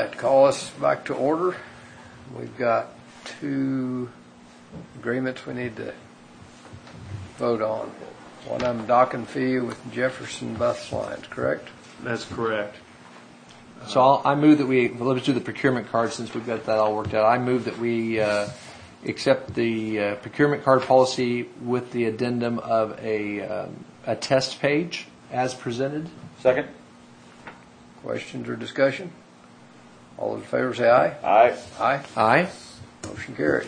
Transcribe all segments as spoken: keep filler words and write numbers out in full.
right, call us back to order. We've got two agreements we need to vote on. One of them dock and fee with Jefferson Bus Lines, correct? That's correct. So I'll, I move that we, well, let's do the procurement card since we've got that all worked out. I move that we uh, accept the uh, procurement card policy with the addendum of a, um, a test page as presented. Second. Questions or discussion? All those in favor say aye. Aye. Aye. Aye. Motion carries.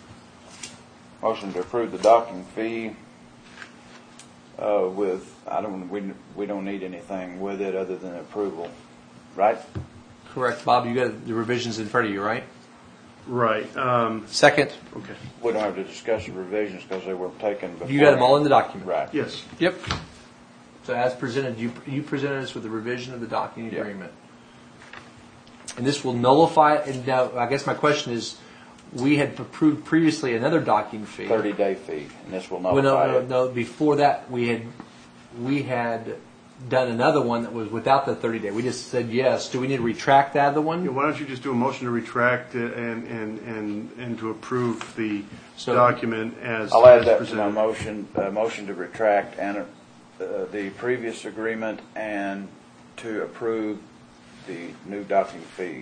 Motion to approve the docking fee uh, with, I don't, we, we don't need anything with it other than approval, right? Correct. Bob, you got the revisions in front of you, right? Right. Um, Second. okay. We don't have to discuss the revisions because they were taken before. You got them all in the document. Right. Yes. Yep. So as presented, you you presented us with the revision of the docking Yep. agreement. And this will nullify, and now I guess my question is, we had approved previously another docking fee. thirty-day fee, and this will Well, nullify no, no, it. no, before that, we had, we had done another one that was without the thirty day. We just said yes. Do we need to retract that other Yeah, one? why don't you just do a motion to retract it and, and, and, and to approve the So- document as, I'll add as that to my presented. motion, uh, motion to retract and uh, the previous agreement and to approve the new docking fee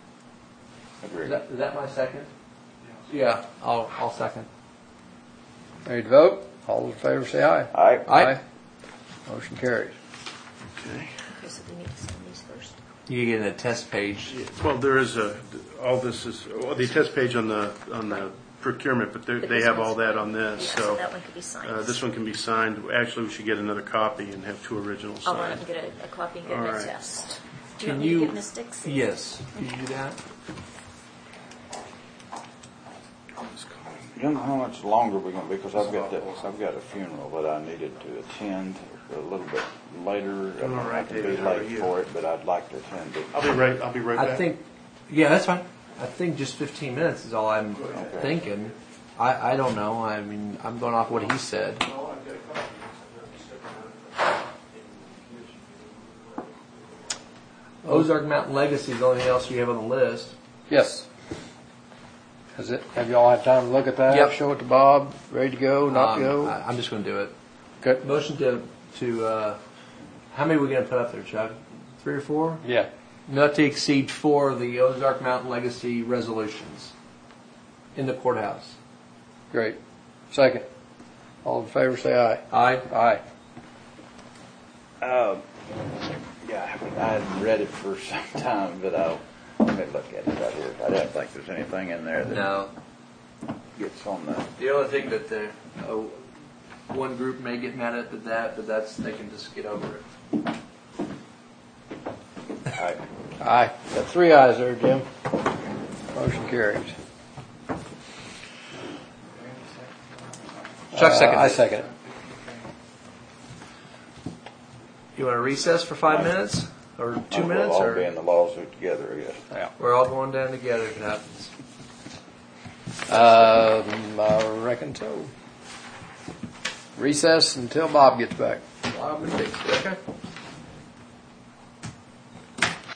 Is agreement. that, is that my second? Yeah, I'll, I'll second. Ready to vote? All those in favor say aye. Aye. Aye. Motion carries. Okay. Okay, so we need to sign these first. You get a test page. Well, there is a, all this is, well, the test page on the, on the procurement, but they But they this have one's- all that on this, Yeah, so. that one could be signed. Uh, this one can be signed. Actually, we should get another copy and have two originals I'll run up signed. and get a, a copy and get All a right. test. Do you Can want me you- to get Miss Dixie? Yes. Can you do that? You don't know how much longer we're going to be, because I've got, that- I've got a funeral that I needed to attend a little bit later. I All right, have to be David, how are late you? for it, but I'd like to attend it. I'll be right, I'll be right back. I think, yeah, that's fine. I think just fifteen minutes is all I'm thinking. I, I don't know. I mean, I'm going off what he said. Ozark Mountain Legacy is the only thing else you have on the list. Yes. Has it, have y'all had time to look at that? Yep. Show it to Bob? Ready to go? Not Um, to go? I, I'm just going to do it. Okay. Motion to, to uh, how many are we going to put up there, Chuck? Three or four? Yeah. Not to exceed four of the Ozark Mountain Legacy resolutions in the courthouse. Great. Second. All in favor say aye. Aye. Aye. Uh, yeah, I hadn't read it for some time, but I'll, let me look at it right here. I don't think there's anything in there that No. gets on the, The only thing that the, uh, one group may get mad at the, that, but that's, they can just get over it. I, Aye. Got three ayes there, Jim. Motion carries. Chuck second. Uh, I second it. You want to recess for five minutes? Or two we'll minutes? all be Or in the lawsuit together, I guess. Yeah. we're all going down together if it happens. Um, I reckon so. Recess until Bob gets back. Okay.